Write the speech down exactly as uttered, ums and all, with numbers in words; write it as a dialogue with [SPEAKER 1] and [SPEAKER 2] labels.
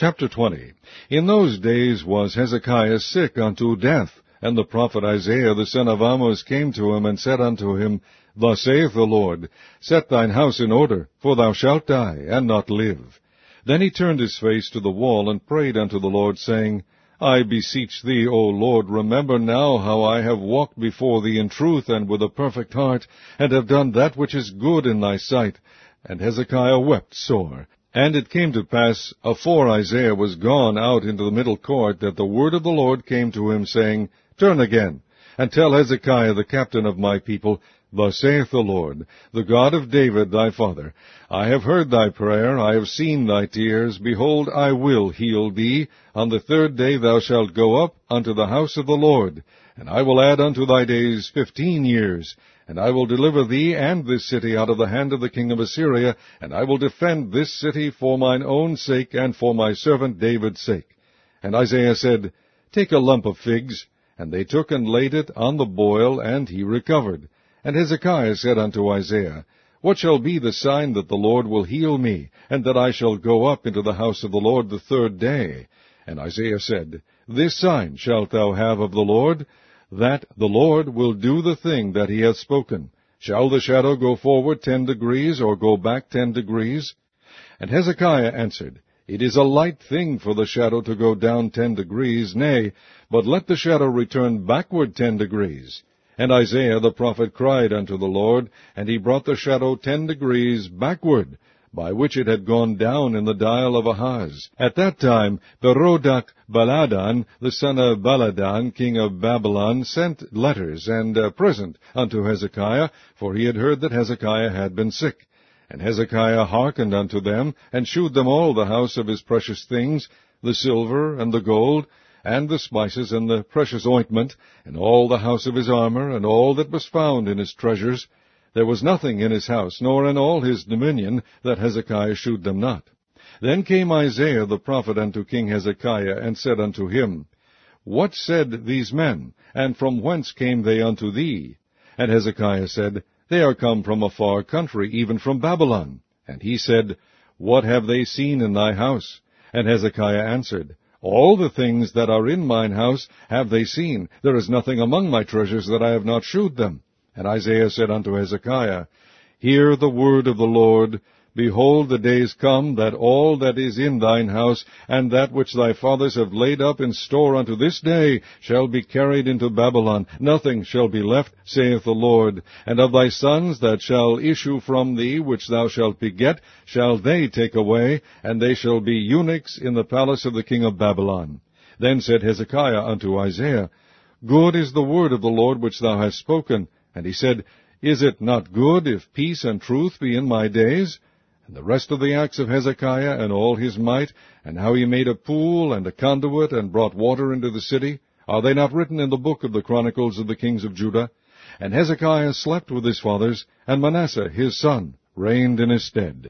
[SPEAKER 1] Chapter twenty. In those days was Hezekiah sick unto death, and the prophet Isaiah the son of Amoz came to him, and said unto him, Thus saith the Lord, Set thine house in order, for thou shalt die, and not live. Then he turned his face to the wall, and prayed unto the Lord, saying, I beseech thee, O Lord, remember now how I have walked before thee in truth and with a perfect heart, and have done that which is good in thy sight. And Hezekiah wept sore. And it came to pass, afore Isaiah was gone out into the middle court, that the word of the Lord came to him, saying, Turn again, and tell Hezekiah the captain of my people, Thus saith the Lord, the God of David thy father, I have heard thy prayer, I have seen thy tears, behold, I will heal thee. On the third day thou shalt go up unto the house of the Lord, and I will add unto thy days fifteen years. And I will deliver thee and this city out of the hand of the king of Assyria, and I will defend this city for mine own sake, and for my servant David's sake. And Isaiah said, Take a lump of figs. And they took and laid it on the boil, and he recovered. And Hezekiah said unto Isaiah, What shall be the sign that the Lord will heal me, and that I shall go up into the house of the Lord the third day? And Isaiah said, This sign shalt thou have of the Lord, that the Lord will do the thing that he hath spoken. Shall the shadow go forward ten degrees, or go back ten degrees? And Hezekiah answered, It is a light thing for the shadow to go down ten degrees, nay, but let the shadow return backward ten degrees. And Isaiah the prophet cried unto the Lord, and he brought the shadow ten degrees backward, by which it had gone down in the dial of Ahaz. At that time Berodach Baladan, the son of Baladan, king of Babylon, sent letters and a present unto Hezekiah, for he had heard that Hezekiah had been sick. And Hezekiah hearkened unto them, and shewed them all the house of his precious things, the silver and the gold, and the spices and the precious ointment, and all the house of his armor, and all that was found in his treasures. There was nothing in his house, nor in all his dominion, that Hezekiah shewed them not. Then came Isaiah the prophet unto King Hezekiah, and said unto him, What said these men, and from whence came they unto thee? And Hezekiah said, They are come from a far country, even from Babylon. And he said, What have they seen in thy house? And Hezekiah answered, All the things that are in mine house have they seen. There is nothing among my treasures that I have not shewed them. And Isaiah said unto Hezekiah, Hear the word of the Lord. Behold, the days come, that all that is in thine house, and that which thy fathers have laid up in store unto this day, shall be carried into Babylon. Nothing shall be left, saith the Lord. And of thy sons that shall issue from thee, which thou shalt beget, shall they take away, and they shall be eunuchs in the palace of the king of Babylon. Then said Hezekiah unto Isaiah, Good is the word of the Lord which thou hast spoken. And he said, Is it not good if peace and truth be in my days? And the rest of the acts of Hezekiah, and all his might, and how he made a pool and a conduit, and brought water into the city, are they not written in the book of the Chronicles of the kings of Judah? And Hezekiah slept with his fathers, and Manasseh his son reigned in his stead.